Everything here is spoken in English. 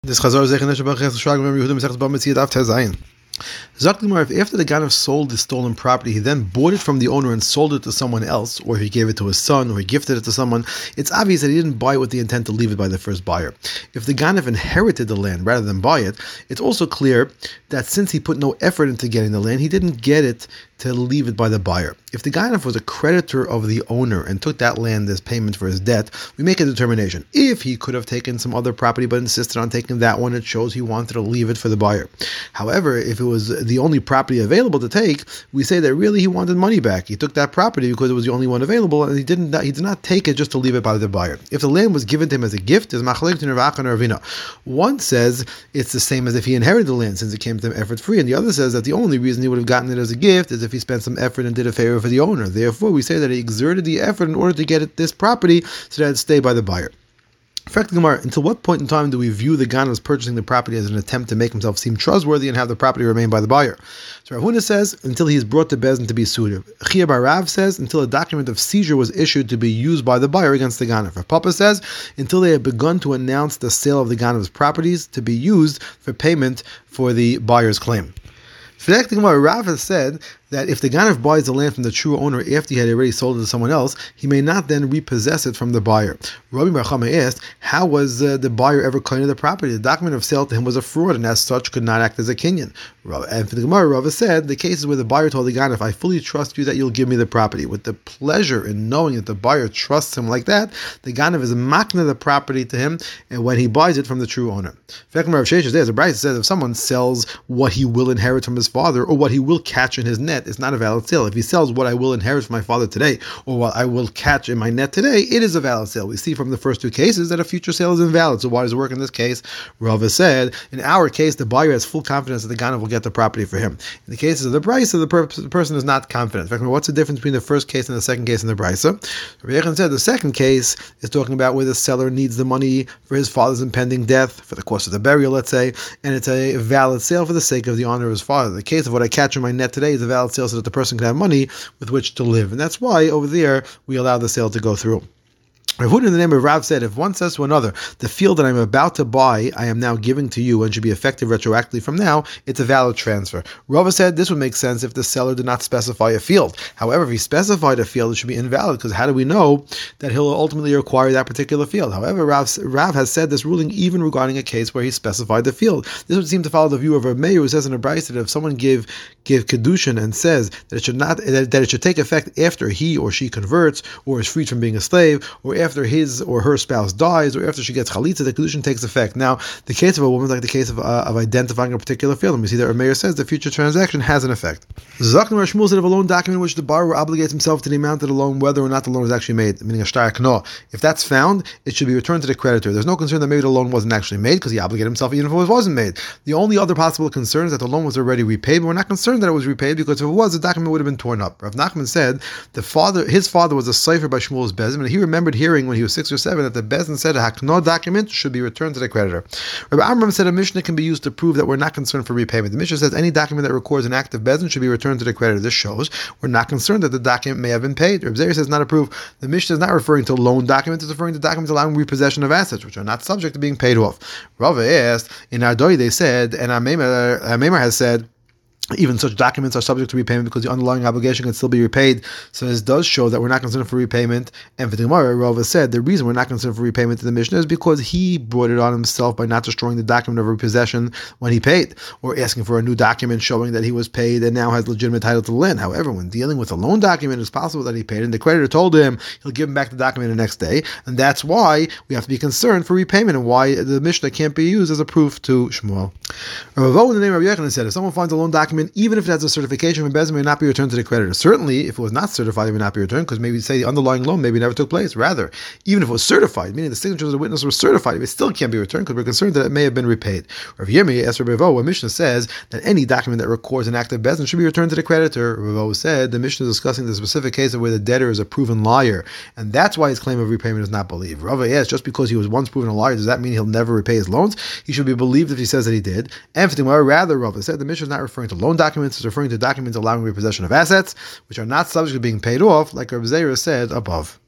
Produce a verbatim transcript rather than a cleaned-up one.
This Chazar Zeichen Neshabach Shag Mem Yehuda Mesech Ba Mitziyad Av Tezayin. Zaklimar, if after the Ganav sold the stolen property, he then bought it from the owner and sold it to someone else, or he gave it to his son, or he gifted it to someone, it's obvious that he didn't buy it with the intent to leave it by the first buyer. If the Ganav inherited the land rather than buy it, it's also clear that since he put no effort into getting the land, he didn't get it to leave it by the buyer. If the Ganav was a creditor of the owner and took that land as payment for his debt, we make a determination. If he could have taken some other property but insisted on taking that one, it shows he wanted to leave it for the buyer. However, if it was the only property available to take, we say that really he wanted money back. He took that property because it was the only one available, and he didn't he did not take it just to leave it by the buyer. If the land was given to him as a gift, is machlek to Rav Acha and Rav Huna. One says it's the same as if he inherited the land since it came to him effort free, and the other says that the only reason he would have gotten it as a gift is if he spent some effort and did a favor for the owner. Therefore, we say that he exerted the effort in order to get it, this property so that it stay by the buyer. Until what point in time do we view the Ganav as purchasing the property as an attempt to make himself seem trustworthy and have the property remain by the buyer? So Rav Huna says, until he is brought to Bezdin to be sued. Chia bar Rav says, until a document of seizure was issued to be used by the buyer against the Ganav. Rav Papa says, until they have begun to announce the sale of the Ganav's properties to be used for payment for the buyer's claim. Rav has said that if the Ganav buys the land from the true owner after he had already sold it to someone else, he may not then repossess it from the buyer. Rabbi Bar Chama asked, how was uh, the buyer ever claiming the property? The document of sale to him was a fraud, and as such could not act as a kinyan. And for the Gemara, Rava said, the cases where the buyer told the Ganav, I fully trust you that you'll give me the property. With the pleasure in knowing that the buyer trusts him like that, the Ganav is makna the property to him, and when he buys it from the true owner. There's a Bryce says, if someone sells what he will inherit from his father, or what he will catch in his net, it's not a valid sale. If he sells what I will inherit from my father today, or what I will catch in my net today, it is a valid sale. We see from the first two cases that a future sale is invalid. So why does it work in this case? Rava said, in our case, the buyer has full confidence that the Ganav will get the property for him. In the cases of the Brisa, the, per- the person is not confident. In fact, what's the difference between the first case and the second case in the Brisa? Rabbi Yechon said the second case is talking about where the seller needs the money for his father's impending death, for the cost of the burial, let's say, and it's a valid sale for the sake of the honor of his father. The case of what I catch in my net today is a valid sale so that the person can have money with which to live. And that's why over there we allow the sale to go through. Rav Huna in the name of Rav said, if one says to another, the field that I'm about to buy, I am now giving to you and should be effective retroactively from now, it's a valid transfer. Rava said this would make sense if the seller did not specify a field. However, if he specified a field, it should be invalid, because how do we know that he'll ultimately acquire that particular field? However, Rav, Rav has said this ruling even regarding a case where he specified the field. This would seem to follow the view of Rav Meir, who says in a Brisa that if someone give give kedushin and says that it should not that, that it should take effect after he or she converts, or is freed from being a slave, or after his or her spouse dies, or after she gets chalitza, the kedushin takes effect. Now, the case of a woman is like the case of uh, of identifying a particular field, and we see that Rav Meir says the future transaction has an effect. Zakon Rav Shmuel said of a loan document in which the borrower obligates himself to the amount of the loan, whether or not the loan is actually made, meaning a shtar no. If that's found, it should be returned to the creditor. There's no concern that maybe the loan wasn't actually made because he obligated himself even if it wasn't made. The only other possible concern is that the loan was already repaid, but we're not concerned that it was repaid, because if it was, the document would have been torn up. Rav Nachman said the father, his father was a cipher by Shmuel's Bezin, and he remembered hearing when he was six or seven that the Bezin said a hakno document should be returned to the creditor. Rabbi Amram said a Mishnah can be used to prove that we're not concerned for repayment. The Mishnah says any document that records an act of Bezin should be returned to the creditor. This shows we're not concerned that the document may have been paid. Rabbi Zeir says not a proof. The Mishnah is not referring to loan documents, it's referring to documents allowing repossession of assets, which are not subject to being paid off. Rava asked, in Ardoi they said, and Amemar has said, even such documents are subject to repayment because the underlying obligation can still be repaid. So this does show that we're not concerned for repayment. And for the Gemara, Rava said the reason we're not concerned for repayment to the Mishnah is because he brought it on himself by not destroying the document of repossession when he paid, or asking for a new document showing that he was paid and now has legitimate title to the land. However, when dealing with a loan document, it's possible that he paid and the creditor told him he'll give him back the document the next day, and that's why we have to be concerned for repayment and why the Mishnah can't be used as a proof to Shmuel. Rava in the name of Rabbi Yechon said, if someone finds a loan document, even if it has a certification from Bezin, may not be returned to the creditor. Certainly, if it was not certified, it would not be returned, because maybe say the underlying loan maybe never took place. Rather, even if it was certified, meaning the signatures of the witness were certified, it still can't be returned because we're concerned that it may have been repaid. Rav Yirmi asked Rabbi Vo, a Mishnah says that any document that records an act of Bezin should be returned to the creditor. Rabbi Vo said the Mishnah is discussing the specific case of where the debtor is a proven liar, and that's why his claim of repayment is not believed. Rava asked, just because he was once proven a liar, does that mean he'll never repay his loans? He should be believed if he says that he did. And rather, Rava said the Mishnah is not referring to loan documents, it's referring to documents allowing repossession of assets, which are not subject to being paid off, like Reb Zeira said above.